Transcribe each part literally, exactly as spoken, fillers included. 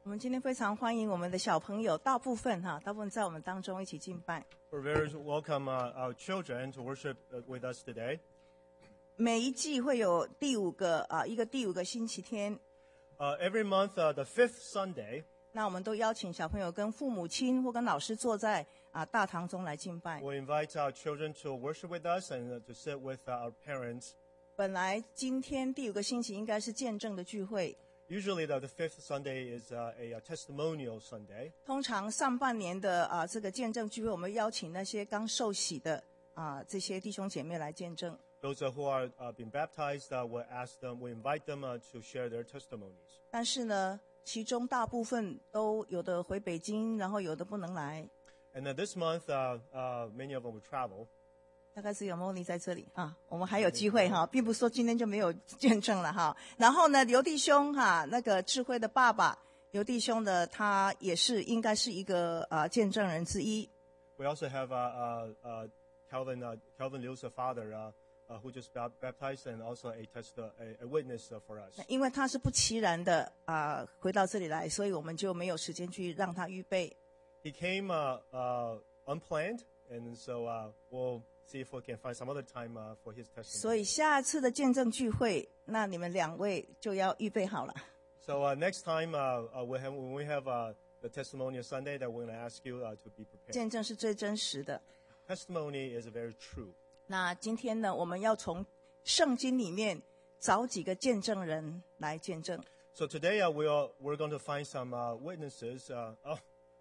我们今天非常欢迎我们的小朋友，大部分哈，大部分在我们当中一起敬拜。 We're very welcome uh, our children to worship uh, with us today. 每一季会有第五个啊、呃，一个第五个星期天。 Uh, every month, uh, the fifth Sunday. 那我们都邀请小朋友跟父母亲或跟老师坐在啊、呃、大堂中来敬拜。 We invite our children to worship with us and uh, to sit with uh, our parents. 本来今天第五个星期应该是见证的聚会。 Usually, the, the fifth Sunday is uh, a, a testimonial Sunday. 通常上半年的啊、呃、这个见证聚会，我们邀请那些刚受洗的啊、呃、这些弟兄姐妹来见证。 Those uh, who are uh, being baptized, uh, we ask them, we invite them uh, to share their testimonies. 但是呢，其中大部分都有的回北京，然后有的不能来。 And then this month, uh, uh, many of them will travel. 大概是有莫妮在这里啊，我们还有机会哈，并不是说今天就没有见证了哈。然后呢，刘弟兄哈，那个智慧的爸爸刘弟兄的，他也是应该是一个呃见证人之一。 We also have uh, uh, uh, Calvin uh, Calvin Liu's father uh, uh, who just baptized and also a test uh, a, a witness uh, for us. 因为他是不期然的啊、呃、回到这里来，所以我们就没有时间去让他预备。 He came uh, uh, unplanned, and so uh, we'll see if we can find some other time uh, for his testimony. 所以下次的见证聚会，那你们两位就要预备好了。 So uh, next time uh, uh, we have, when we have uh, the testimonial Sunday, that we're going to ask you uh, to be prepared. 见证是最真实的。 Testimony is very true. 那今天呢，我们要从圣经里面找几个见证人来见证。 So today uh, we are, we're going to find some uh, witnesses uh, oh,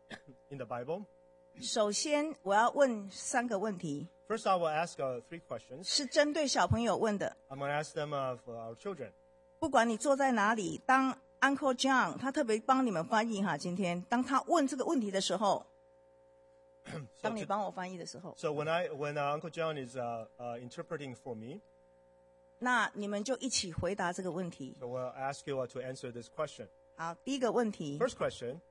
in the Bible. 首先，我要问三个问题。 First, I will ask uh, three questions. 是针对小朋友问的。 I'm going to ask them uh, for our children. 不管你坐在哪里，当 Uncle John 他特别帮你们翻译哈，今天当他问这个问题的时候，当你帮我翻译的时候， So when I when uh, Uncle John is uh, uh, interpreting for me, 那你们就一起回答这个问题。 so we'll ask you uh, to answer this question. 好，第一个问题， First question.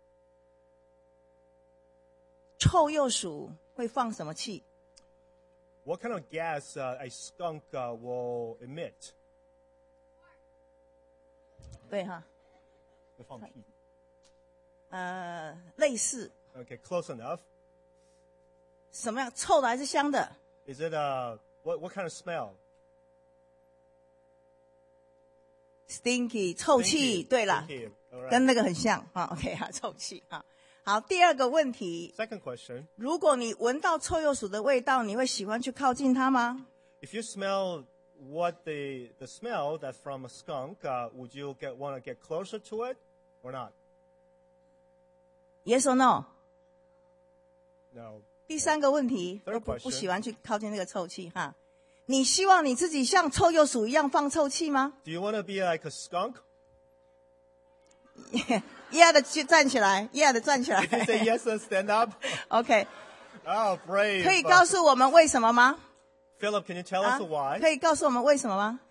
臭鼬鼠会放什么气？ What kind of gas uh, a skunk uh, will emit? 对哈， 会放屁。 呃，类似 Okay, close enough. 什么样？臭的还是香的？ Is it uh what what kind of smell? Stinky 臭气， Stinky. 对了， Stinky. All right. 跟那个很像啊。OK 哈，臭气啊。好，第二个问题， Second question. 如果你闻到臭鼬鼠的味道，你会喜欢去靠近它吗？ If you smell what the the smell that's from a skunk, uh, would you get want to get closer to it or not? Yes or no？ No. 第三个问题， Third 都不 question. 不喜欢去靠近那个臭气哈。你希望你自己像臭鼬鼠一样放臭气吗？ Do you want to be like a skunk? ，yeah 的站起来 ，yeah 的站起来。 If you say yes, then stand up. OK， Oh, brave. 可以告诉我们为什么吗？ Philip, can you tell 啊 us why? 可以告诉我们为什么吗？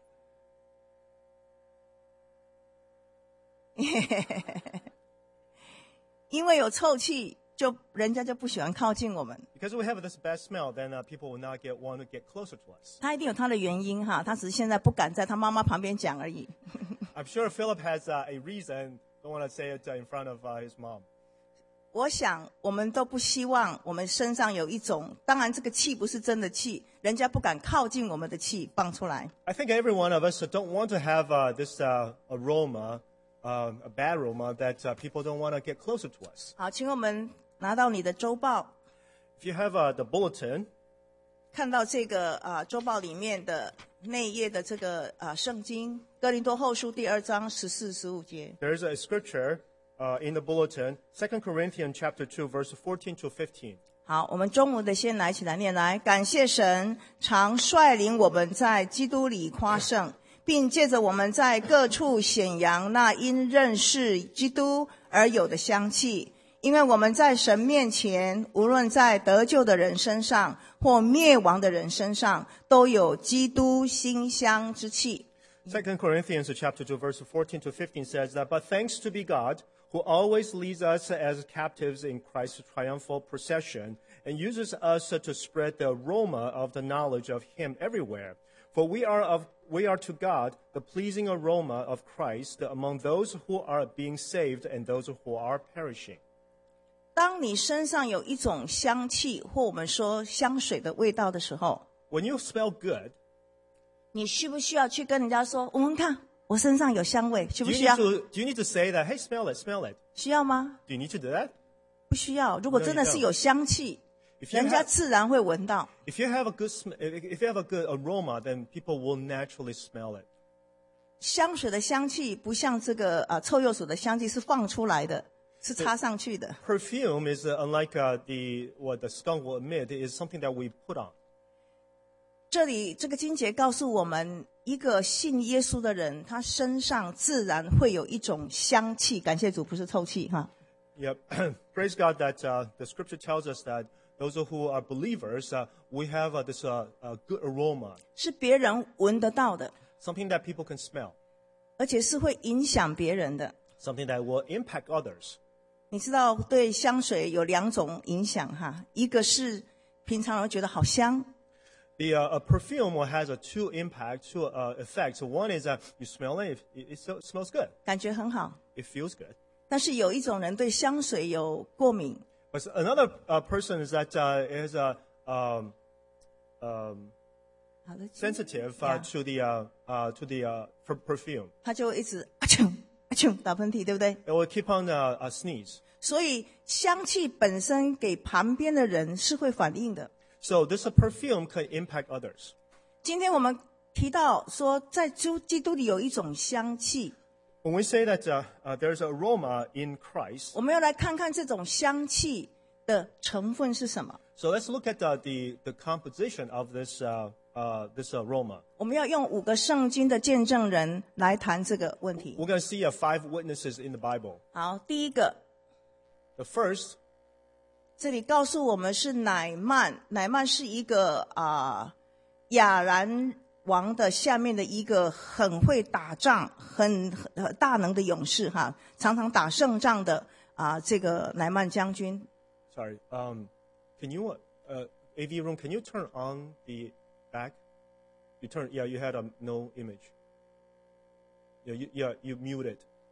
因为有臭气，就人家就不喜欢靠近我们。 Because we have this bad smell, then uh, people will not get want to get closer to us. 他一定有他的原因哈，他只是现在不敢在他妈妈旁边讲而已。 I'm sure Philip has uh, a reason. Don't want to say it uh, in front of uh, his mom. 我想我们都不希望我们身上有一种，当然这个气不是真的气，人家不敢靠近我们的气放出来。 I think every one of us don't want to have uh, this uh, aroma, uh, a bad aroma that uh, people don't want to get closer to us. 好，请我们拿到你的周报， If you have uh, the bulletin, 看到这个啊、呃、周报里面的内页的这个啊、呃、圣经，哥林多后书第二章十四十五节。 there's a scripture uh, in the bulletin, Second Corinthians chapter two, verse fourteen to fifteen. 好，我们中午的先来一起来念来，感谢神常率领我们在基督里夸胜，并借着我们在各处显扬那因认识基督而有的香气。因为我们在神面前，无论在得救的人身上或灭亡的人身上，都有基督馨香之气。 Second Corinthians chapter two, verse fourteen to fifteen says that, but thanks to be God, who always leads us as captives in Christ's triumphal procession, and uses us to spread the aroma of the knowledge of him everywhere. For we are of we are to God the pleasing aroma of Christ among those who are being saved and those who are perishing. 当你身上有一种香气，或我们说香水的味道的时候， When you smell good, 你需不需要去跟人家说，闻闻看，我身上有香味，需 do 不 you 需要？ need to do you need to say that, hey, smell it, smell it? 需要吗？ Do you need to do that? 不需要。如果真的是有香气， If you 人家 have 自然会闻到。 if you have a good sm- if if you have a good aroma, then people will naturally smell it. 香水的香气不像这个啊臭鼬鼠的香气是放出来的，是插上去的。 Perfume is uh, unlike uh, the what the skunk will emit, is something that we put on. 这里这个经节告诉我们，一个信耶稣的人，他身上自然会有一种香气。感谢主，不是臭气哈。 Yep. Praise God that uh, the scripture tells us that those who are believers, uh, we have uh, this uh, uh, good aroma, 是别人闻得到的， something that people can smell, 而且是会影响别人的。 something that will impact others. 你知道，对香水有两种影响哈，一个是平常人觉得好香， The uh, a perfume has a two impact, two uh, effects. One is that you smell it, it, it so- smells good, 感觉很好。 it feels good. 但是有一种人对香水有过敏， But another uh, person is that uh, is uh, um, um, 好的， sensitive Yeah. uh, to the uh, uh, to the uh, per- perfume. 他就一直啊啾啊啾打喷嚏，对不对？ It will keep on uh, uh, sneeze. 所以香气本身给旁边的人是会反应的。 So this uh, perfume can impact others. 今天我们提到说，在基基督里有一种香气， When we say that uh, uh, there's an aroma in Christ, 我们要来看看这种香气的成分是什么。 so let's look at uh, the the composition of this uh, uh, this aroma. 我们要用五个圣经的见证人来谈这个问题。 We're going to see uh, five witnesses in the Bible. 好，第一个， The first 这里告诉我们是乃曼，乃曼是一个啊、亚兰王的下面的一个很会打仗、很很大能的勇士哈，常常打胜仗的啊、这个乃曼将军。 Sorry. Um, can you, uh, A V room, can you turn on the back? You turn, yeah, you had a no image. Yeah, you, yeah, you muted.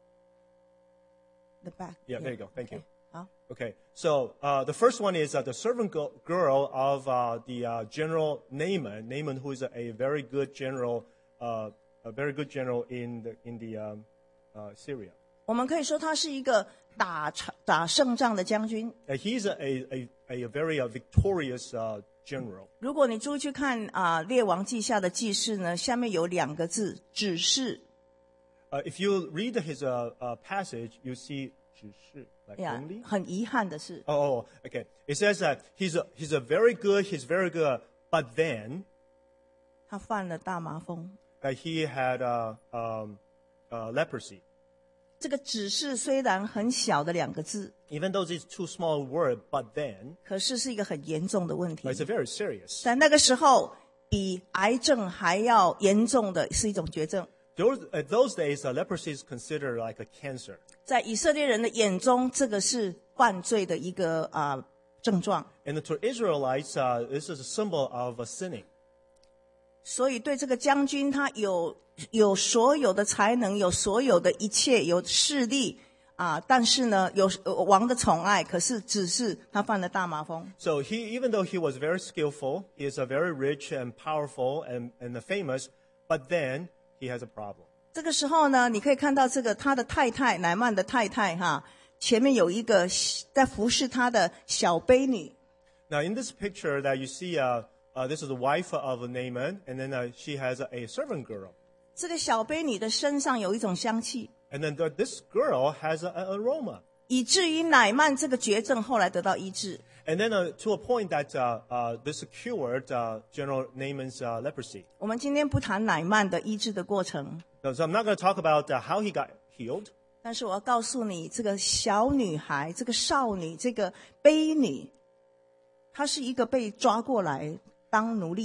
The back. Yeah, there you go. Thank you. 好， Okay, so uh, the first one is uh, the servant go- girl of uh, the uh, general Naaman. Naaman, who is a, a very good general, uh, a very good general in the in the um, uh, Syria. 我们可以说他是一个打场打胜仗的将军。 Uh, he's a, a, a, a very uh, victorious uh, general. 如果你注意去看啊、列王记下的记事呢，下面有两个字，指示。 Uh, if you read his uh, uh, passage, you see 只是 like 呀 only. 很遗憾的是， Oh, oh, okay. It says that he's a, he's a very good, he's very good, but then 他犯了大麻风。 uh, he had uh, um, uh, leprosy. 这个指示虽然很小的两个字， Even though it's too small a word, but then 可是是一个很严重的问题 it's。a very serious. 在那个时候，比癌症还要严重的是一种绝症。 Those, at those days, uh, leprosy is considered like a cancer. 在以色列人的眼中，这个是犯罪的一个啊、症状。 And to Israelites, uh, this is a symbol of uh, sinning. 所以对这个将军，他有有所有的才能，有所有的一切，有势力啊，但是呢，有呃王的宠爱，可是只是他犯了大麻风。 So he, even though he was very skillful, he is a very rich and powerful and, and famous, but then he has a problem. 这个时候呢，你可以看到这个他的太太乃曼的太太哈，前面有一个在服侍他的小婢女。 Now, in this picture that you see, uh, uh, this is the wife of Naaman, and then uh, she has a, a servant girl. 这个小婢女的身上有一种香气， And then the, this girl has a- an aroma. 以至于乃曼这个绝症后来得到医治。 And then uh, to a point that uh, uh, this cured uh, General Naaman's uh, leprosy. 我们今天不谈乃曼的医治的过程， So I'm not going to talk about uh, how he got healed, 但是我要告诉你，这个小女孩、这个少女、这个婢女，她是一个被抓过来当奴隶的。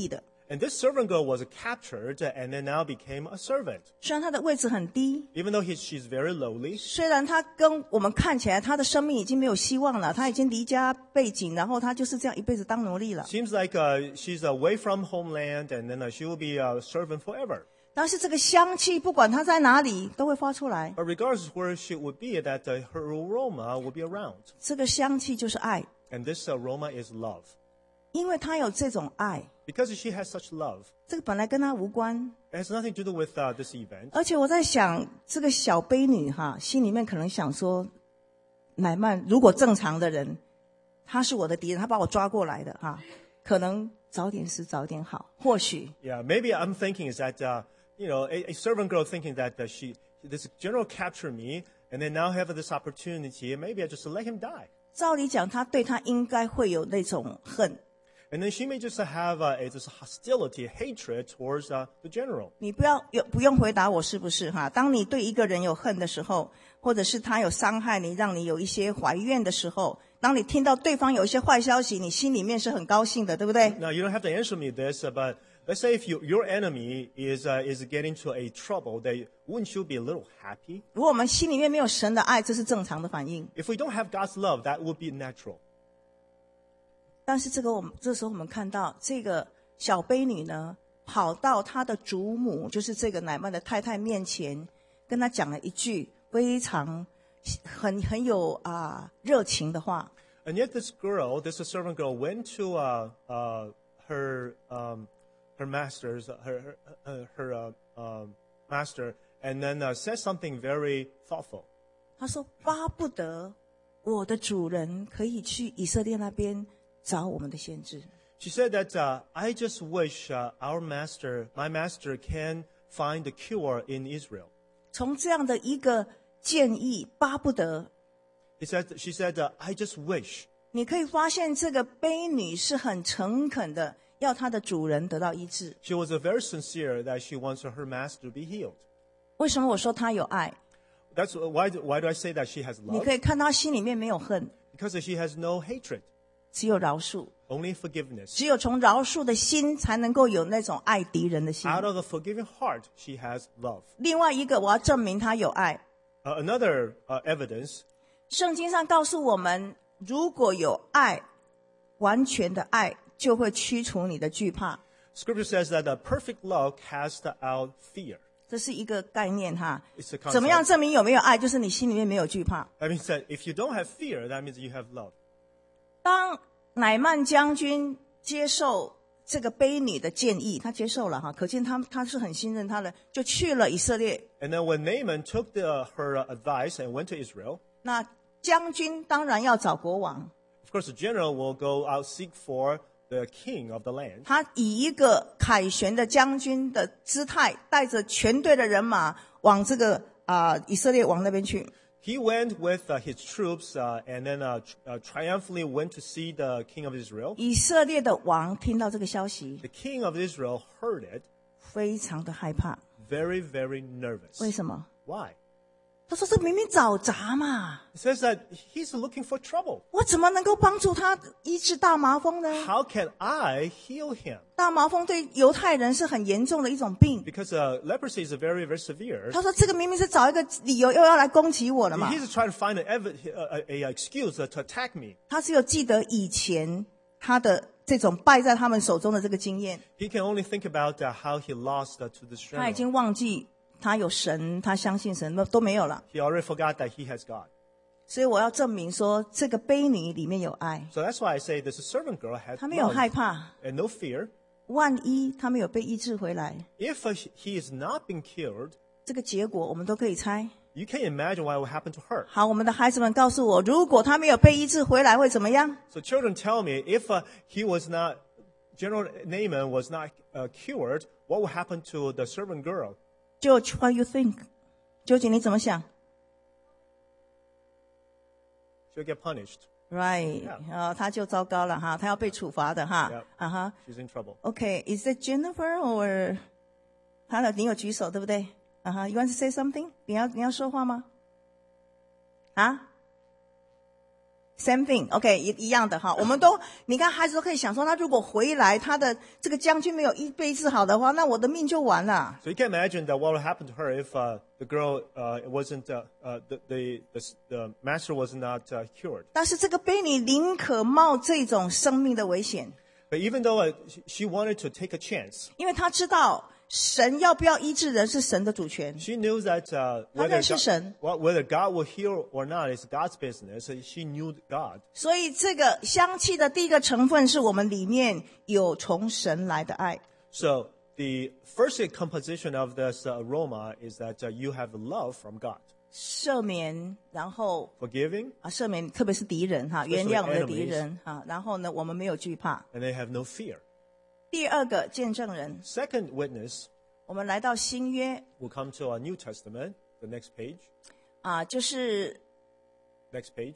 And this servant girl was captured and then now became a servant. 虽然她的位置很低， Even though he, she's very lowly, 虽然她跟我们看起来她的生命已经没有希望了，她已经离家背井，然后她就是这样一辈子当奴隶了。 seems like uh, she's away from homeland and then uh, she will be a servant forever. 但是这个香气，不管她在哪里，都会发出来。 But regardless where she would be, that uh, her aroma will be around. 这个香气就是爱， And this aroma is love. 因为她有这种爱， Because she has such love, 这个本来跟她无关。 it has nothing to do with uh, this event. 而且我在想，这个小卑女哈，心里面可能想说，乃曼如果正常的人，他是我的敌人，他把我抓过来的哈，可能早点死早点好，或许。 Yeah, maybe I'm thinking is that, uh, you know, a, a servant girl thinking that uh, she, this general captured me and then now have this opportunity, maybe I just let him die. 照理讲，他对他应该会有那种恨。 And then she may just have uh, a, this hostility, hatred towards uh, the general. 你不要有不用回答我是不是哈？当你对一个人有恨的时候，或者是他有伤害你，让你有一些怀怨的时候，当你听到对方有一些坏消息，你心里面是很高兴的，对不对？ Now, you don't have to answer me this, uh, but let's say if you, your enemy is, uh, is getting into a trouble, that wouldn't you be a little happy? 如果我们心里面没有神的爱，这是正常的反应。 If we don't have God's love, that would be natural. 但是这个我们这时候我们看到这个小卑女呢，跑到她的祖母，就是这个乃曼的太太面前，跟她讲了一句非常很很有啊、热情的话。 And yet this girl, this servant girl, went to uh, uh, her um, her master's, her her, her uh, um, master, and then uh, said something very thoughtful. 她说：“巴不得我的主人可以去以色列那边找我们的先知。” She said that uh, I just wish uh, our master, my master, can find the cure in Israel. 从这样的一个建议，巴不得 He said, she said, uh, I just wish. 你可以发现，这个卑女是很诚恳的，要她的主人得到医治。 She was uh, very sincere that she wants her master to be healed. 为什么我说她有爱？ That's why. Why do I say that she has 你 love? 可以看她心里面没有恨， Because she has no hatred, 只有饶恕。 only forgiveness. 只有从饶恕的心，才能够有那种爱敌人的心。 Out of a forgiving heart, she has love. 另外一个，我要证明她有爱。 Uh, another uh, evidence, 圣经上告诉我们，如果有爱，完全的爱就会驱除你的惧怕。 Scripture says that the perfect love casts out fear. 这是一个概念哈。 It's a 怎么样 concept. 证明有没有爱？就是你心里面没有惧怕。 That means that if you don't have fear, that means you have love. 当乃曼将军接受这个卑女的建议，他接受了哈，可见他他是很信任他的，就去了以色列。 And then when Naaman took the, her uh, advice and went to Israel, 那将军当然要找国王， of course the general will go out seek for the king of the land. 他以一个凯旋的将军的姿态，带着全队的人马往这个啊、以色列王那边去。 He went with uh, his troops uh, and then uh, tr- uh, triumphantly went to see the king of Israel. 以色列的王听到这个消息， The king of Israel heard it, 非常的害怕。 very, very nervous. 为什么？ Why? 他说：“这明明找茬嘛， It says that he's looking for trouble. 我怎么能够帮助他医治大麻风呢？ How can I heal him? 大麻风对犹太人是很严重的一种病。 Because uh, leprosy is a very, very severe. 他说：这个明明是找一个理由又要来攻击我了嘛。 He's trying to find an ev- a, a, a excuse uh, to attack me. 他只有记得以前他的这种败在他们手中的这个经验， He can only think about uh, how he lost uh, to the 他已 general. 经忘记他有神，他相信神，都都没有了。 He already forgot that he has God. 所以我要证明说，这个卑女里面有爱， So that's why I say this servant girl had 他没有 love 害怕。 and no fear. 万一他没有被医治回来， If uh, he is not being killed, 这个结果我们都可以猜。 you can imagine what will happen to her. 好，我们的孩子们告诉我，如果他没有被医治回来，会怎么样？ So children tell me, if uh, he was not, General Naaman was not uh, cured, what will happen to the servant girl? George, what you think? 究竟你怎么想 She'll get punished. ？Right， Yeah. 啊、他就糟糕了哈，他要被处罚的哈。 Yeah. 啊哈 She's in trouble. ，OK，is、it Jennifer or？ 他的你有举手对不对？啊哈，You want to say something？ 你要你要说话吗？啊 same thing，OK，、okay, 一一样的哈。我们都，你看孩子都可以想说，他如果回来，他的这个将军没有医被治好的话，那我的命就完了。 So you can imagine that what would happen to her if uh, the girl uh, wasn't uh, uh, the, the the the master was not uh, cured. 但是这个婢女宁可冒这种生命的危险， But even though uh, she wanted to take a chance, 因为她知道神要不要医治人是神的主权。 she knew that uh, 她 whether 认识 God, 神， well, whether God will heal or not is God's business. So she knew God. 所以这个香气的第一个成分是我们里面有从神来的爱。 So the first composition of this uh, aroma is that uh, you have love from God, 赦免，然后 forgiving, 啊，赦免，特别是敌人哈， Especially 原谅我们的敌 enemies. 人哈。然后呢，我们没有惧怕。 and they have no fear. 第二个见证人， Second witness 我们来到新约 will come to our New Testament. The next page. 啊，就是 Next page.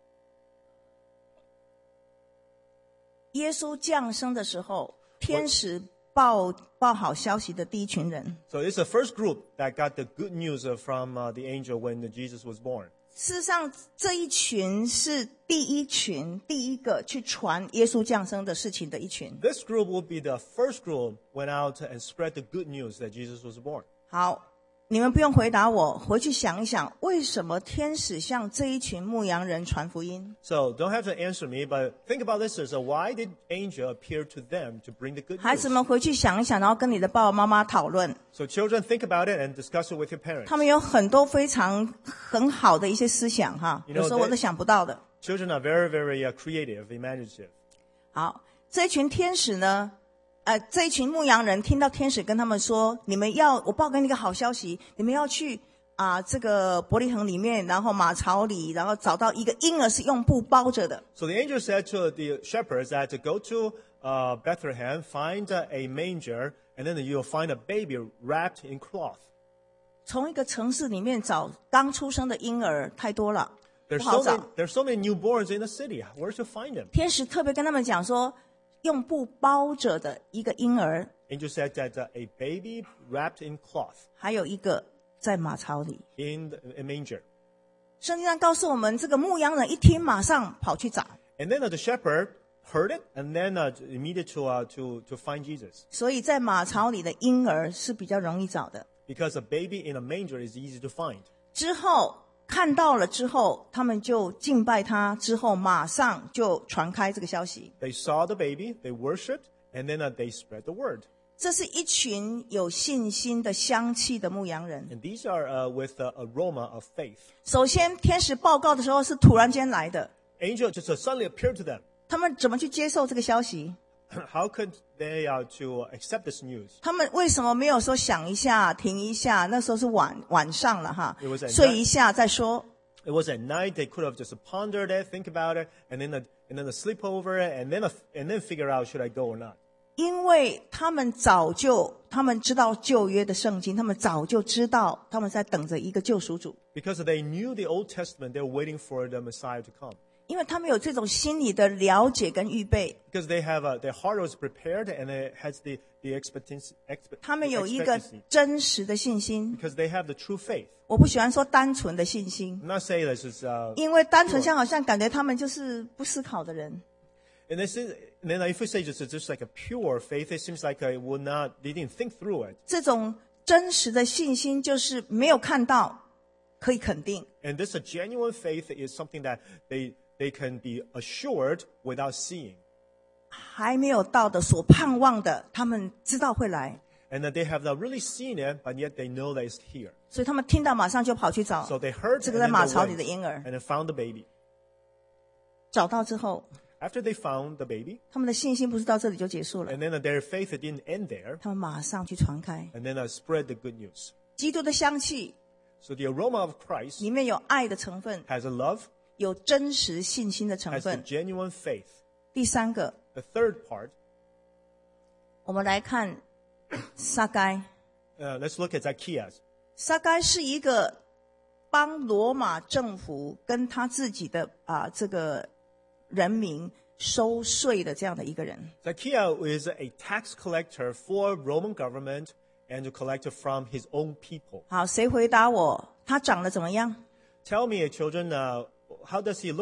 耶稣降生的时候，天使报报好消息的第一群人。 So it's the first group that got the good news uh, from uh, the angel when Jesus was born. 事实上，这一群是第一群，第一个去传耶稣降生的事情的一群。 This group will be the first group went out and spread the good news that Jesus was born. 好，你们不用回答我，回去想一想，为什么天使向这一群牧羊人传福音？ So don't have to answer me, but think about this: is uh, why did angel appear to them to bring the good 孩子 news? 们回去想一想，然后跟你的爸爸妈妈讨论。 So children, think about it and discuss it with your parents. 他们有很多非常很好的一些思想哈， You know, 有时候我都想不到的。 Children are very, very uh, creative, imaginative. 好，这一群天使呢，呃，这一群牧羊人听到天使跟他们说：“你们要，我报给你一个好消息，你们要去啊、这个伯利恒里面，然后马槽里，然后找到一个婴儿是用布包着的。 So the angel said to the shepherds that to go to uh, Bethlehem, find uh, a manger, and then you'll find a baby wrapped in cloth. 从一个城市里面找刚出生的婴儿太多了， There's 不好 so many, 找。 there's so many newborns in the city. Where to find them? 天使特别跟他们讲说，用布包着的一个婴儿， Angel said that uh, a baby wrapped in cloth 还有一个在马槽里。 in the, a manger. 圣经上告诉我们，这个牧羊人一听，马上跑去找。 And then uh, the shepherd heard it and then uh, immediately to, uh, to, to find Jesus. 所以在马槽里的婴儿是比较容易找的。 Because a baby in a manger is easy to find. 之后看到了之后，他们就敬拜他，之后马上就传开这个消息。 They saw the baby, they worshipped, and then uh, they spread the word. 这是一群有信心的香气的牧羊人。 And these are uh, with the aroma of faith. 首先，天使报告的时候是突然间来的， Angel just uh, suddenly appeared to them. 他们怎么去接受这个消息？ How could they uh, to accept this news? 他们为什么没有说想一下、停一下？那时候是晚晚上了哈 It was at， 睡一下再说。 It was at night. They could have just pondered it, think about it, and then a, and then a sleep over it, and then a, and then figure out should I go or not. 因为他们早就，他们知道旧约的圣经，他们早就知道他们在等着一个救赎主， Because they knew the Old Testament, they were waiting for the Messiah to come. 因为他们有这种心理的了解跟预备， Because they have uh, their heart was prepared and it has the the expectancy. Expe- 他们 the 有一个 expectancy. 真实的信心。 Because they have the true faith. 我不喜欢说单纯的信心， I'm not saying this is. Uh, 因为单纯像好像感觉他们就是不思考的人。 and, this is, and then if we say just just like a pure faith, it seems like uh, it will not. They didn't think through it. 这种真实的信心就是没有看到，可以肯定。 And this a genuine faith is something that they they can be assured without seeing. 还没有到的所盼望的，他们知道会来， And that they have not really seen it, but yet they know that it's here. 所以他们听到马上就跑去找 So they heard 这 and 个在 then 马 they 槽 went 里的婴儿。 and then found the baby. 找到之后， After they found the baby, 他们的信心不是到这里就结束了， and then uh, their faith didn't end there, 他们马上去传开 and then uh, spread the good news. 基督的香气， So the aroma of Christ 里面有爱的成分， has a love, 有真实信心的成 has the 分。 genuine faith. 第三个， The third part, 我们来看撒该。 uh, let's look at Zacchaeus. 撒该是一个帮罗马政府跟他自己的啊、这个人民收税的这样的一个人。 Zacchaeus is a tax collector for Roman government and to collect it from his own people. 好，谁回答我？他长得怎么样？ Tell me, children, uh, how does he look like?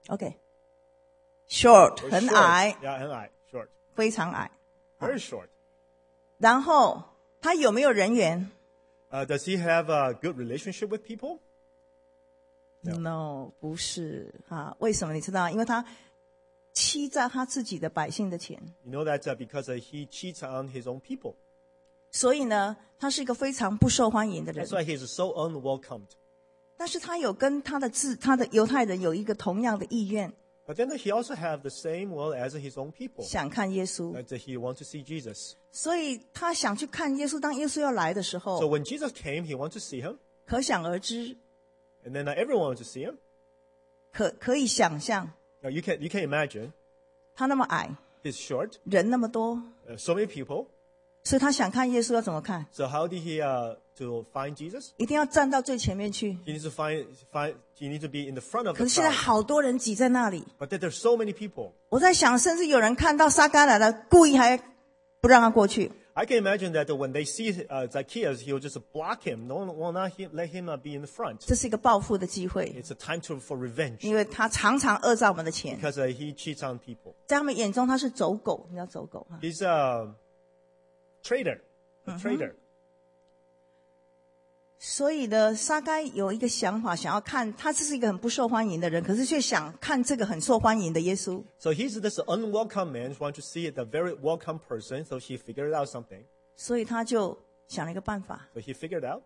OK，short、 Or 很 short. 矮， Yeah, 很矮 short. 非常矮。 Very short. 然后他有没有人缘 Uh, does he have a good relationship with people? No. ？No， 不是啊。为什么你知道？因为他欺诈他自己的百姓的钱， You know that uh, because uh, he cheats on his own people. 所以呢，他是一个非常不受欢迎的人 That's。why he's so unwelcomed. 但是他有跟他的自他的犹太人有一个同样的意愿， But then he also have the same will as his own people. 想看耶稣， That he want to see Jesus. 所以他想去看耶稣。当耶稣要来的时 So 候， when Jesus came, he want to see him. 可想而知， And then uh, everyone want to see him. 可可以想象， Now you can, you can imagine 他那么矮， he's short, 人那么多， uh, so many people. 所以他想看耶稣要怎么看？ So how did he uh, to find Jesus? 一定要站到最前面去。 He needs to find, find, he needs to be in the front of 可 the 是现在 crowd. 好多人挤在那里， But then there's so many people. 我在想，甚至有人看到撒该来了，故意还不让他过去。 I can imagine that when they see uh, Zacchaeus, he'll just block him. No one will not he, let him uh, be in the front. 这是一个报复的机会， It's a time to, for revenge 因为他常常讹诈我们的钱， because uh, he cheats on people. 在他们眼中他是走狗，你知道走狗哈。 He's a traitor, a traitor. 所以呢，撒该有一个想法，想要看他这是一个很不受欢迎的人，可是却想看这个很受欢迎的耶稣。 So he's this unwelcome man who wants to see the very welcome person. So he figured out something. 所以他就想了一个办法， So he figured out,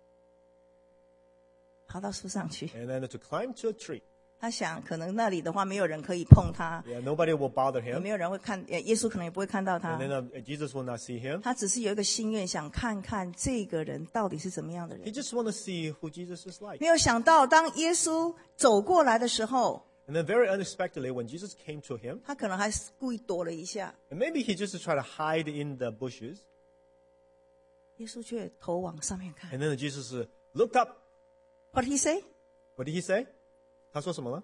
爬到树上去。 and then to climb to a tree. 他想，可能那里的话没有人可以碰他， Yeah, nobody will bother 也 him, 没有人会看，呃耶稣可能也不会看到他 and。then uh, Jesus will not see him. 他只是有一个心愿，想看看这个人到底是怎么样的 He 人。 just want to see who Jesus is like. 没有想到，当耶稣走过来的时候， And then very unexpectedly, when Jesus came to him, 他可能还故意躲了一下， and maybe he just tried to hide in the bushes, 耶稣却头往上面看。 and then Jesus uh, looked up. What did he say？ What did he say? 他说什么呢？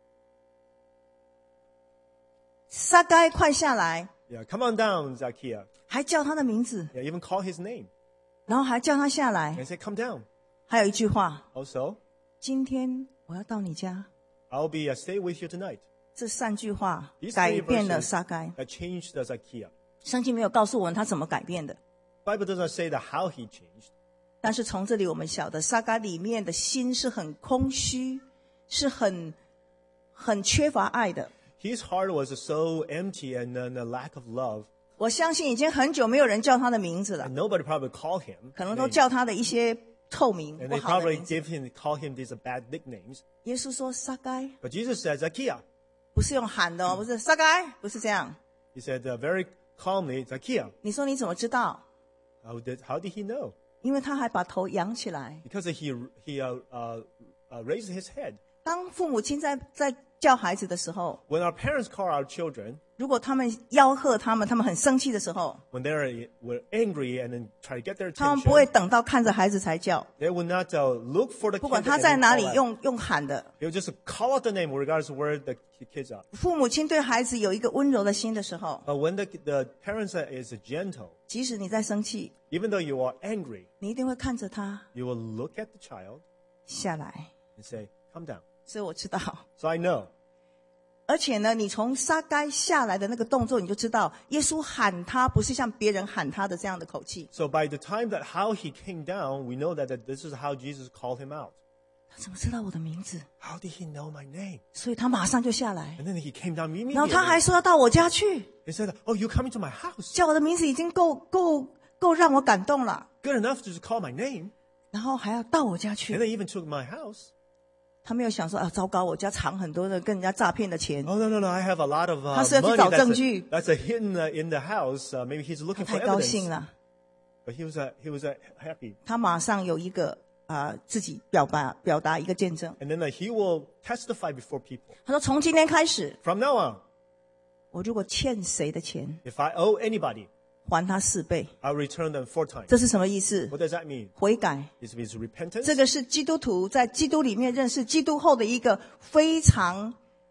撒该，快下来！ Yeah, come on down, Zacchaeus. 还叫他的名字， Yeah, even call his name 然后还叫他下来。 and say, come down. 还有一句话： Also, 今天我要到你家。 I'll be uh, stay with you tonight. 这三句话 These 改 three 变了 verses 撒该。 that changed the Zacchaeus. 圣经没有告诉我们他怎么改变的， Bible doesn't say that how he changed. 但是从这里我们晓得，撒该里面的心是很空虚，是很很缺乏爱的。 His heart was so empty and then a lack of love. 我相信已经很久没有人叫他的名字了， And nobody probably called him. 可能都 names. 叫他的一些臭名 And 不 they 好的 probably 名字。 gave him, call him these bad nicknames. 耶稣说：“撒该， But Jesus said, Zacchaeus. 不是用喊的哦，不是撒该，不是这样。 He said uh, very calmly, Zacchaeus. 你说你怎么知道？ How did, how did he know? 因为他还把头扬起来。 Because he, he uh, uh, uh, raised his head. 当父母亲在在教孩子的时候， When our parents call our children, 如果他们吆喝他们，他们很生气的时候， when they're were angry and then try to get their 他们不会 attention, 等到看着孩子才叫， they will not uh, look for the 不 kid 管他 and 在 then 哪 call 里 out. 用用喊的。 They'll just call out the name regardless of where the kids are. 父母亲对孩子有一个温柔的心的时候， But when the, the parents is gentle, 即使你在生气， even though you are angry, 你一定会看着他 you will look at the child 下来。 and say, come down. 所以我知道， So I know. 而且呢，你从撒该下来的那个动作，你就知道耶稣喊他不是像别人喊他的这样的口气。 So by the time that how he came down, we know that, that this is how Jesus called him out. 他怎么知道我的名字？ How did he know my name? 所以他马上就下来， And then he came down 然后他还 immediately. 说要到我家去， He said, oh, you coming to my house? 叫我的名字已经够够够让我感动了， Good enough to just call my name. 然后还要到我家 And 去。 they even took my house. 他没有想说啊，糟糕，我家藏很多的跟人家诈骗的钱， Oh, no, no, no. I have a lot of uh, 他是要去 money 找 that's, 证 a, 据。 that's a hidden uh, in the house. Uh, maybe he's 他 looking 太 for 高兴 evidence. 了， But he was, uh, he was uh, happy. 他马上有一个啊、自己表达表达一个见证。 And then uh, he will testify before people. 他说：“从今天开始， From now on, 我如果欠谁的钱， if I owe anybody, 还他四倍。 I'll return them four times. 这是什么意思？ What does that mean? 悔改。 It means repentance. 这个是基督徒在基督里面认识基督后的一个非常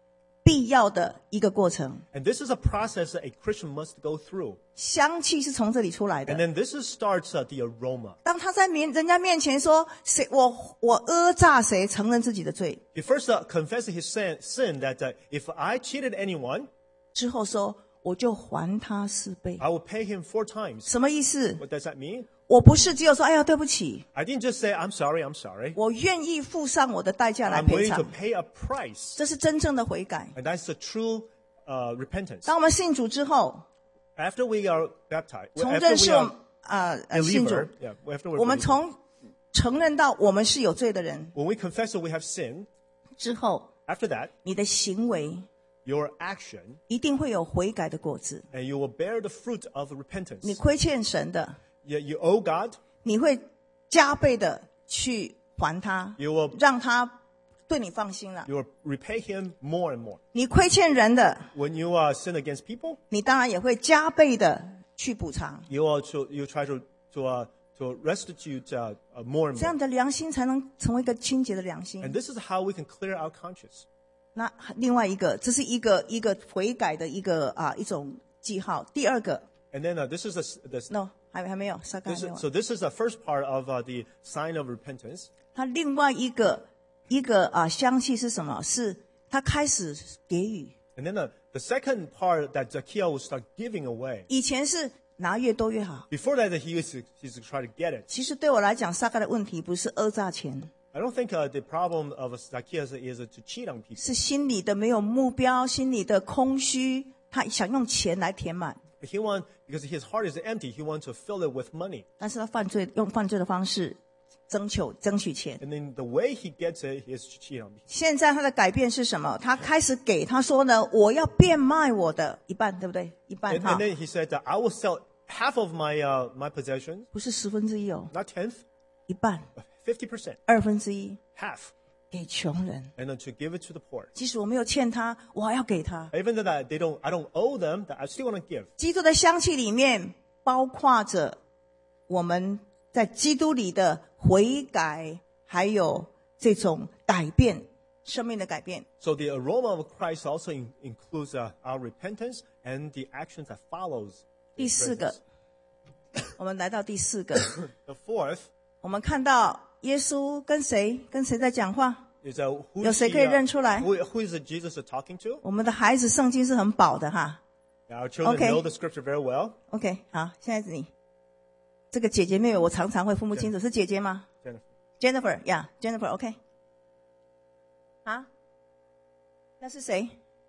必要的一个过程。 And this is a process that a Christian must go through. 香气是从这里出来 And 的。 then this is, starts uh, the aroma. 当他在面人家面前说谁我我讹诈谁，承认自己的罪 He first uh, confessed his sin, sin that uh, if I cheated anyone, 之后说，我就还他四倍。 I will pay him four times. 什么意思？ What does that mean? 我不是只有说哎呀对不起， I didn't just say, I'm sorry, I'm sorry. 我愿意付上我的代价来 I'm 赔 willing to 偿， pay a price. 这是真正的悔改。 And that's the true uh, repentance. 当我们信主之后， After we are baptized, 从 after 认 we 识 are 呃呃信主， believer, yeah, after we're 我们 believer, 从承认到我们是有罪的人 when we confess that we have sinned, 之后， after that, 你的行为 your action, 一定会有悔改的果子。 and you will bear the fruit of 你 repentance. 亏欠神的， You, you owe God, 你会加倍的去还他， you will, 让他对你放心了。 you will repay him more and more. 你亏欠人的， When you uh, sin against people, 你当然也会加倍的去补偿， you also you try to to uh, to restitute uh, uh, more and 这样 more. 的良心才能成为一个清洁的良 And 心。 this is how we can clear our conscience. 那另外一个，这是一个一个悔改的一个啊一种记号。第二个 And then uh, this is the, the ，no，还还没有，沙盖 this 还没 is, 有。 so this is the first part of uh, the sign of repentance. 他另外一个一个啊香气是什么？是他开始给予。 And then the, the second part that Zacchaeus will start giving away. 以前是拿越多越好。 Before that, he used to, he used to try to get it. 其实对我来讲，沙盖的问题不是讹诈钱， I don't think uh, the problem of Zacchaeus is to cheat on people. 是心里的没有目标，心里的空虚，他想用钱来填满。 He want, because his heart is empty, he wants to fill it with money. 但是他犯罪用犯罪的方式争取争取钱。 And then the way he gets it is to cheat on people. 现在他的改变是什么？他开始给他说呢，我要变卖我的一半，对不对？一半 And, 哈 and，then he said, that I will sell half of my uh, my possessions, 不是十分之一哦， not tenth, 一半， but fifty percent, 二分之一 half, 给穷人。 and then to give it to the poor. 即使我没有欠他，我还要给他。 Even though that they don't, I don't owe them, that I still want to give. 基督的香气里面包括着我们在基督里的悔改，还有这种改变，生命的改变。 So the aroma of Christ also in, includes uh, our repentance and the actions that follows. 第四个，我们来到第四个， The fourth 我们看到耶稣跟谁跟谁在讲话？ is uh, who, 有 is 谁 he, 可以 uh, 认出来？ who, who is it Jesus talking to? 我们的孩子圣经是很饱的哈。 Our children Okay. know the scripture very well. OK， 好，现在是你。这个姐姐妹妹，我常常会分不清楚，是姐姐吗 Jennifer. ？Jennifer，呀、yeah, ，Jennifer，OK、啊，那是谁？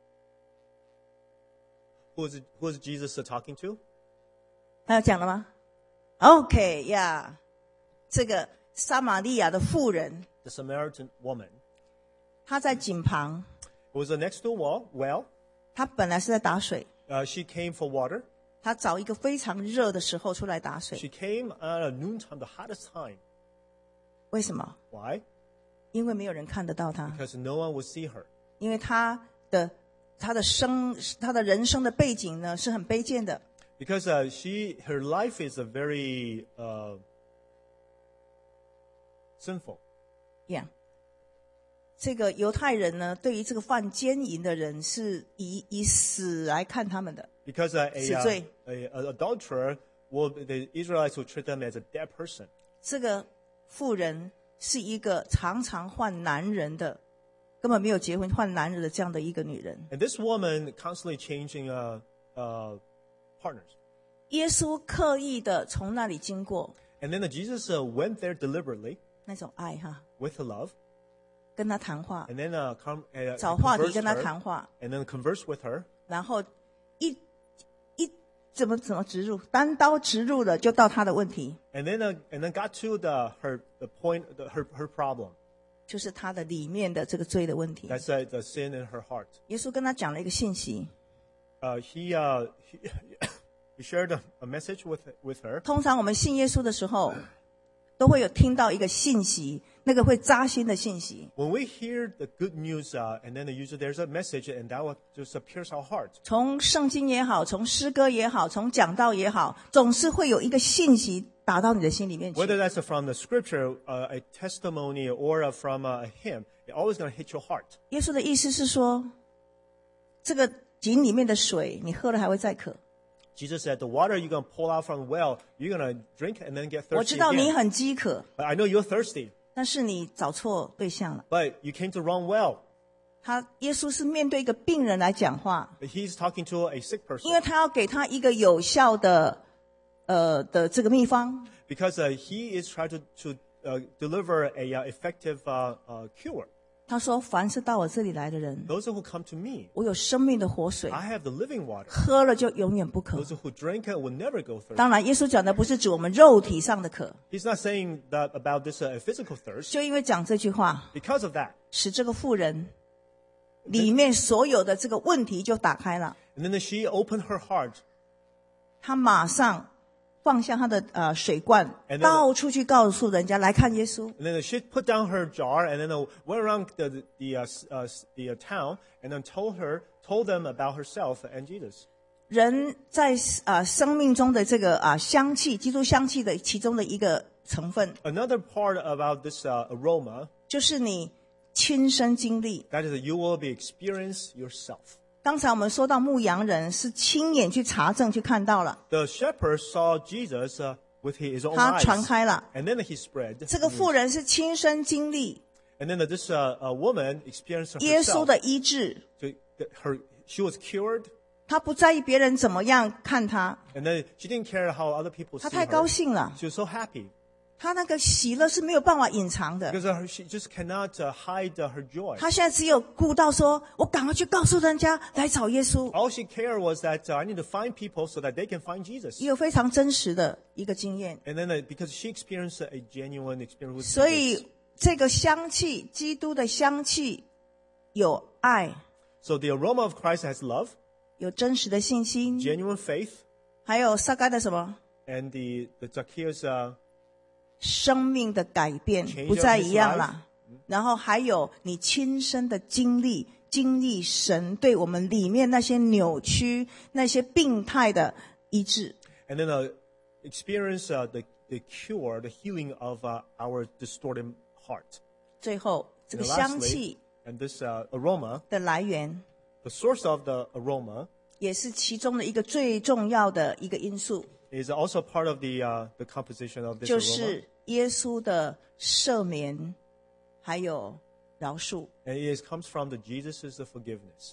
Who is, it, who is Jesus talking to? 他要讲了吗 ？OK， 呀、yeah ，这个撒玛利亚的妇人， The Samaritan woman. 她在井旁， It was uh, next to a wall, well. 她本来是在打水， Uh, she came for water. 她找一个非常热的时候出来打 She 水。 came at noontime, the hottest time. 为什么？ Why? 因为没有人看得到她， Because no one would see her. 因为她的她的生她的人生的背景呢是很卑贱的。 Because uh, she, her life is a very uh, sinful. Yeah， 这个犹太人呢，对于这个犯奸淫的人是以以死来看他们的。 Because uh, a, 死 uh, 罪。 a, a adulterer, will, the Israelites will treat them as a dead person. 这个妇人是一个常常换男人的，根本没有结婚换男人的这样的一个女人。 And this woman constantly changing uh, uh, partners. 耶稣刻意的从那里经过， And then uh, Jesus uh, went there deliberately 那种爱哈， with love, 跟他谈话， and then uh, com- uh, 找话题 converse 跟他 her, 谈话， and then converse with her. 然后一一怎么怎么植入，单刀直入的就到他的问题， And then, uh, and then got to the her the point the, her her problem. 就是他的里面的这个罪的问题。 That's uh, the sin in her heart. 耶稣跟他讲了一个信息， Uh, he uh, he, he shared a, a message with with her. 通常我们信耶稣的时候，都会有听到一个信息，那个会扎心的信息。 When we hear the good news, uh, and then usually there's a message, and that will just uh, pierce our heart. 从圣经也好，从诗歌也好，从讲道也好，总是会有一个信息打到你的心里面去。 Whether that's from the scripture, uh, a testimony, or uh, from uh, a hymn, it's always going to hit your heart. 耶稣的意思是说， 这个井里面的水，你喝了还会再渴。 Jesus said, the water you're going to pull out from the well, you're going to drink and then get 我 thirsty 知道你 again. 很饥渴， But I know you're thirsty, 但是你找错对象了。 but you came to the wrong well. 他耶稣是面对一个病人来讲话， But he's talking to a sick 因为 person 他要给他一个有效的呃的这个秘方。 because uh, he is trying to, to uh, deliver a uh, effective uh, uh, cure. 他说：“凡是到我这里来的人， Those who come to me, 我有生命的活水， I have the living water. 喝了就永远不渴。 Those who drink it will never go thirsty. 当然，耶稣讲的不是指我们肉体上的渴， He's not saying that about this uh, physical thirst. 就因为讲这句话， Because of that, 使这个妇人里面所有的这个问题就打开了。 and then she opened her heart, 她马上放下她的呃水罐 And，then- 到处去告诉人家来看耶稣。 and then she put down her jar, and then uh, went around the the uh, s- uh, s- the uh, town, and then told her told them about herself and Jesus. 人在啊生命中的这个啊香气，基督香气的其中的一个成分， Another part about this uh, aroma, 就是你亲身经历。 that is that you will be experience yourself. 刚才我们说到牧羊人是亲眼去查证去看到了， The shepherd saw Jesus uh, with his own 他 eyes, 传开了。 and then he spread. 这个妇人是亲身经历 And then uh, this uh, uh, woman experienced 耶稣 herself. 的医治， So that her, she was cured, 他不在意别人怎么样看他， and then she didn't care how other people 他 see 太高 her. 兴了， She was so happy 他那个喜乐是没有办法隐藏的。 because uh, she just cannot uh, hide uh, her joy. 他现在只有顾到说，我赶快去告诉人家来找耶稣。 All she cared was that uh, I need to find people so that they can find Jesus. 也有非常真实的一个经验， And then uh, because she experienced a genuine experience with 所 Jesus. 以这个香气，基督的香气，有爱， So the aroma of Christ has love, 有真实的信心， genuine faith, 还有撒该的什么 and the, the Zacchaeus, uh, 生命的改变 Change 不再 of his 一样了。然后还有你亲身的经历，经历神对我们里面那些扭曲、那些病态的医治。 and then uh, experience uh, the, the cure, the healing of uh, our distorted heart. 最后，这 And 个 then 香 lastly, 气 and this uh, aroma, 的来源， the source of the aroma 也是其中的一个最重要的一个因素， is also part of the, uh, the composition of this 就 aroma. 是耶稣的赦免，还有饶恕。 And it is, comes from the Jesus' forgiveness.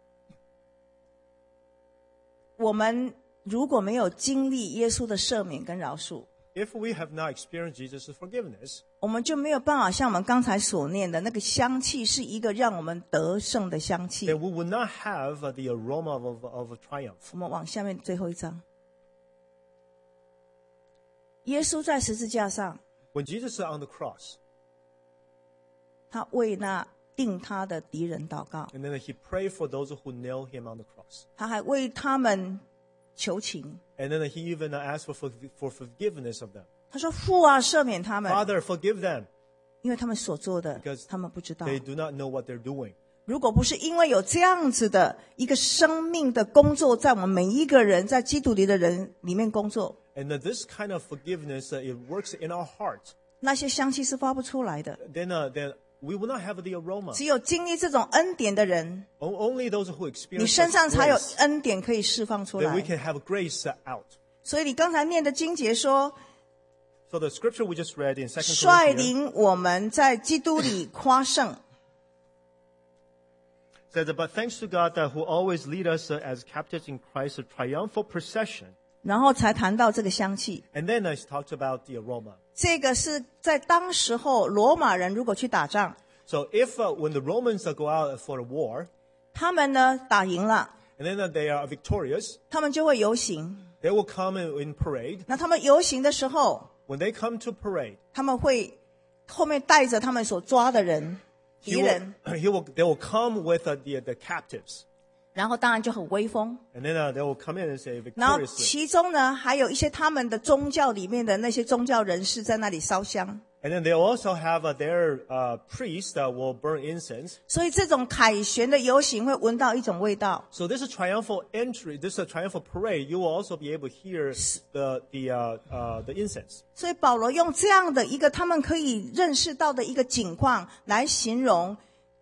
我们如果没有经历耶稣的赦免跟饶恕， If we have not experienced Jesus' forgiveness, 我们就没有办法像我们刚才所念的那个香气，是一个让我们得胜的香气 then。we will not have uh, the aroma of, of a triumph. 我们往下面最后一章，耶稣在十字架上， When Jesus is on the cross, 他为那定他的敌人祷告， and then he prayed for those who nailed him on the cross. 他还为他们求情。 And then he even asked for, for, for forgiveness of them. 他说：“父啊，赦免他们， Father, forgive them, 因为他们所做的 because 他们不知道。 they do not know what they're doing. 如果不是因为有这样子的一个生命的工作，在我们每一个人在基督里的人里面工作， And that this kind of forgiveness, uh, it works in our heart. 那些香气是发不出来的。 Then, uh, then we will not have the aroma. 只有经历这种恩典的人， O- Only those who 你 experience 身 such 上才有 grace, 恩典可以释放出 then we 来。 can have grace uh, out. 所以你刚才念的经节说， So the scripture we just read in Second 率 Corinthians 领我们在基督里夸胜。 says, "But thanks to God that who always lead us uh, as captives in Christ's triumphal procession." 然后才谈到这个香气。 And then uh, he talks about the aroma. 这个是在当时候罗马人如果去打仗， So if uh, when the Romans uh, go out for a war, 他们呢打赢了， and then uh, they are victorious, 他们就会游行。 they will come in, in parade. 那他们游行的时候， When they come to parade, 他们会后面带着他们所抓的人 he 敌 will, 人， he will, they will come with uh, the, the captives. 然后当然就很威风。 And then uh, they will come in and say 然后 victoriously. 其中呢，还有一些他们的宗教里面的那些宗教人士在那里烧香。 And then they'll also have uh, their uh, priests that will burn incense. 所以这种凯旋的游行会闻到一种味道， So this is triumphal entry, this is a triumphal parade. You will also be able to hear the, the, uh, uh, the incense. 所以保罗用这样的一个他们可以认识到的一个景况来形容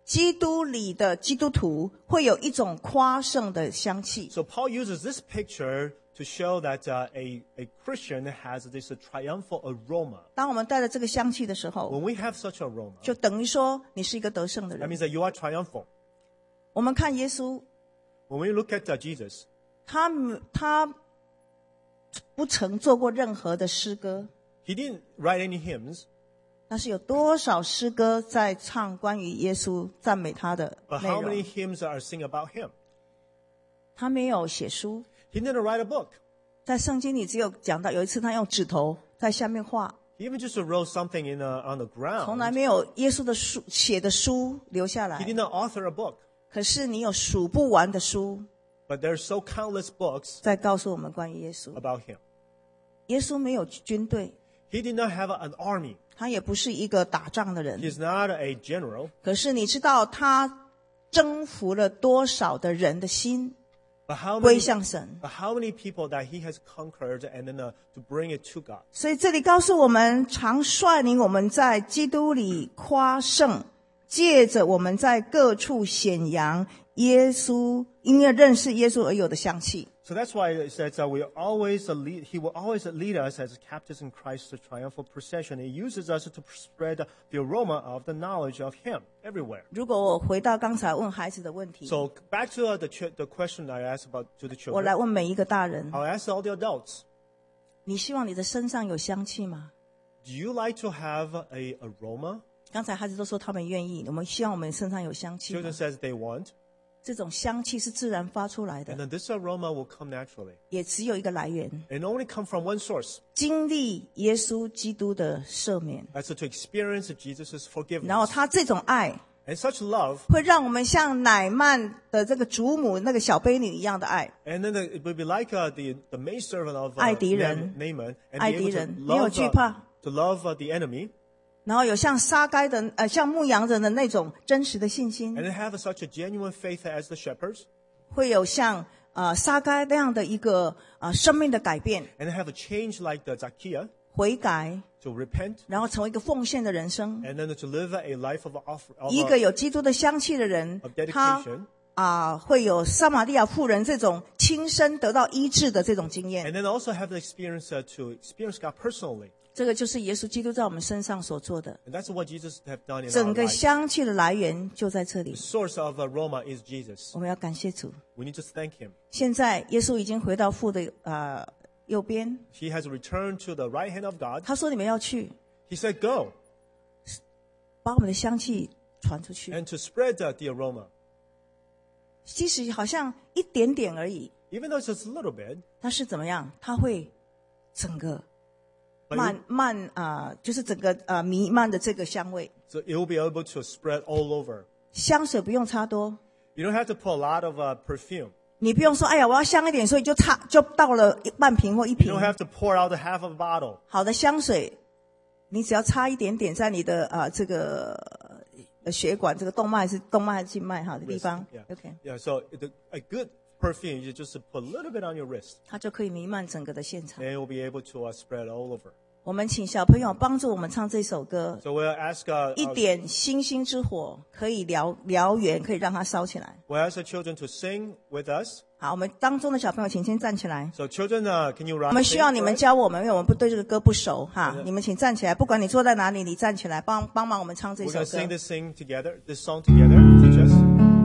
基督里的基督徒会有一种夸胜的香气。 So Paul uses this picture to show that uh, a, a Christian has this uh, triumphal aroma. 当我们带着这个香气的时候， When we have such aroma, 就等于说你是一个得胜的 that 人。 means that you are triumphal. 我们看耶稣， When we look at uh, Jesus, 他他不曾做过任何的诗歌， he didn't write any hymns, 但是有多少诗歌在唱关于耶稣赞美他的 but 内 how many 容？ hymns are sing about him? 他没有写书， He didn't write a book. 在圣经里只有讲到有一次他用指头在下面画， He even just wrote something in uh, on the 从来 ground. 没有耶稣的书写的书留下 He 来。 did not author a book. 可是你有数不完的书 But there's so countless books 在告诉我们关于耶稣。 about him. 耶稣没有军队， He did not have an army. 他也不是一个打仗的人。 He's not a general. 可是你知道他征服了多少的人的心 But how 归 many, 向神？ but how many people that he has conquered and then uh, to bring it to God? 所以这里告诉我们，常率领我们在基督里夸胜，借着我们在各处显扬耶稣，因为认识耶稣而有的香气。 So that's why it says that we always uh, lead, he will always lead us as captives in Christ's triumphal procession. He uses us to spread the aroma of the knowledge of him everywhere. 如果我回到刚才问孩子的问题， So back to uh, the, ch- the question I asked about to the 我 children. 来问每一个大人： I'll ask all the adults, 你希望你的身上有香气吗？ do you like to have a aroma? 刚才孩子都说他们愿意，我们希望我们身上有香气吗 Children says they want. 这种香气是自然发出来 And 的， then this aroma will come naturally. 也只有一个来源， And only come from one source. 经历耶稣基督的赦免。 That's to experience Jesus' 然后 forgiveness. 他这种爱 And such love, 会让我们像乃曼的这个主母那个小婢女一样的爱。 and then it will be like uh, the, the maidservant of uh, 爱敌人。 Naaman, and 爱 be 敌 able 人， to 没有 love, 惧 uh, 怕， to love uh, the enemy, 然后有像撒该的呃像牧羊人的那种真实的信心， and then have such a genuine faith as the shepherds, 会有像呃撒该那样的一个呃生命的改变， and then have a change like the Zacchaeus 悔改， to repent, 然后成为一个奉献的人生。 and then to live a life of, offer, of, 一 uh, 个有基督的香气的人 of， 他 dedication, 啊、会有撒玛利亚妇人这种亲身得到医治的这种经验。 and then also have the experience uh, to experience God personally. 这个就是耶稣基督在我们身上所做的。 And that's what Jesus have done in 整 our 个 life. 香气的来源就在这里 The，source of aroma is Jesus. 我们要感谢主。 We need to thank him. 现在耶稣已经回到父的呃右边， He has returned to the right hand of God. 他说你们要去， He said, go 把我们的香气传出去， and to spread uh, the aroma. 即使好像一点点而已， Even though it's just a little bit, 它是怎么样？它会整个 but 漫 it, 漫啊、呃就是整个呃弥漫的这个香味。 so it will be able to spread all over. 香水不用擦多， You don't have to put a lot of uh, perfume. 你不用说哎呀我要香一点，所以就擦就倒了一半瓶或一 You 瓶 don't。have to pour out the half of a bottle. 好的香水，你只要擦一点点在你的啊、呃这个呃血管这个动脉还是动脉还是静脉哈的地方 Yeah. ，OK， Yeah, so the, a good perfume, you just put a little bit on your wrist, 它就可以弥漫整个的现场。 and it will be able to uh, spread all over. 我们请小朋友帮助我们唱这首歌， So we'll ask, uh, 一 uh, 点星星之火可以燎燎原，可以让它烧起来。 we'll ask the children to sing with us. 好，我们当中的小朋友请先站起来。 So children, uh, can you 我 rise? 们需要你们 for us? 教我们，因为我们不对这个歌不熟哈。你们请站起来，不管你坐在哪里，你站起来帮帮忙我们唱这 We're 首 going to sing 歌。 this sing together, this song together. Teach us.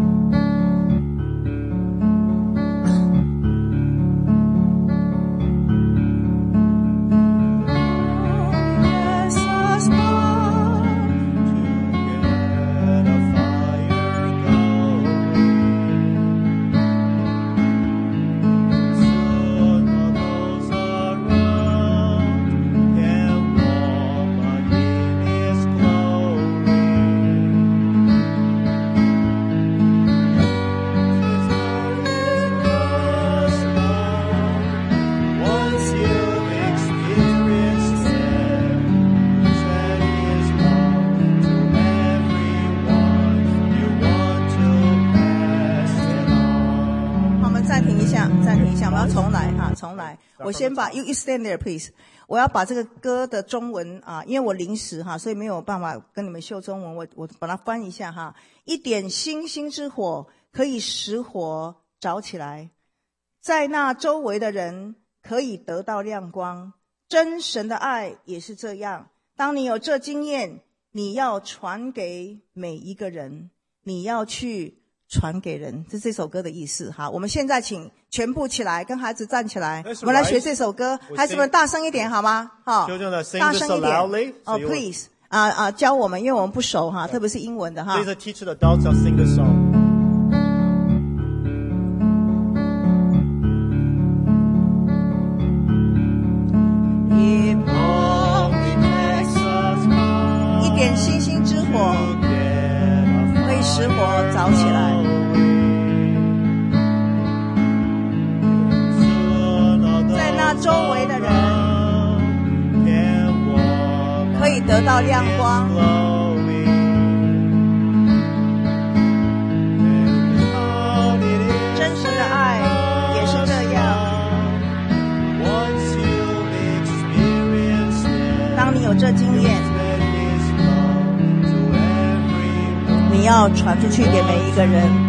Get a fire going. Soon those around can walk in His glory. Once you've experienced it, that is love to everyone. You want to pass it on. 好，我们暂停一下，暂停一下，我们要重来哈，重来。我先把 you you stand there please。 我要把这个歌的中文啊，因为我临时哈，所以没有办法跟你们秀中文，我我把它翻一下哈。一点星星之火可以使火着起来，在那周围的人可以得到亮光。真神的爱也是这样，当你有这经验，你要传给每一个人，你要去传给人，这是这首歌的意思。好，我们现在请全部起来，跟孩子站起来，我们来学这首歌。孩子们大声一点好吗？好，大声一点。哦、oh, ，please， 啊、uh, 啊、uh, 教我们，因为我们不熟哈，特别是英文的哈。 Please teach the adults how to sing the song. If 一点星星之火可以使火着起来。周围的人可以得到亮光，真实的爱也是这样。当你有这经验，你要传出去给每一个人。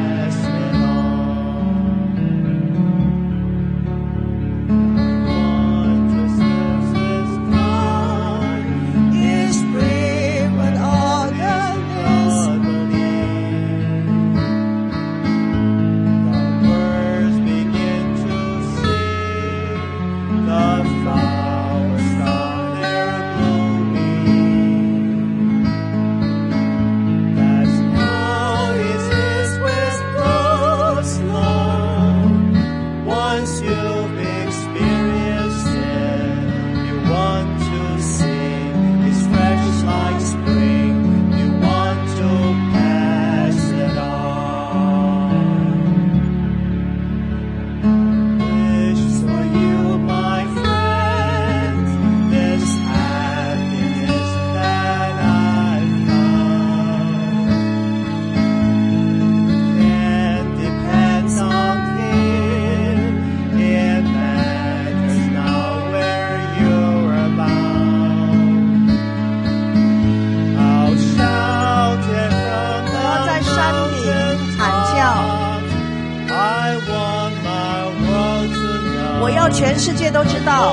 全世界都知道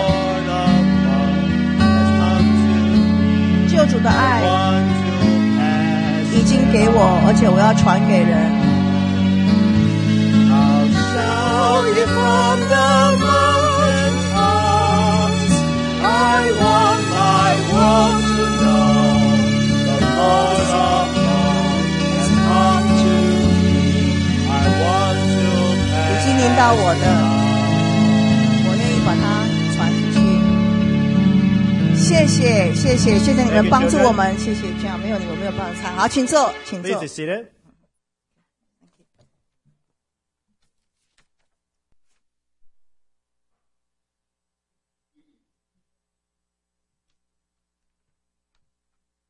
救主的爱已经给我，而且我要传给人。已经临到我的，把它传出去。谢谢，谢谢，谢谢你们帮助我们，谢谢。这样没有你们没有办法唱。好，请坐，请坐。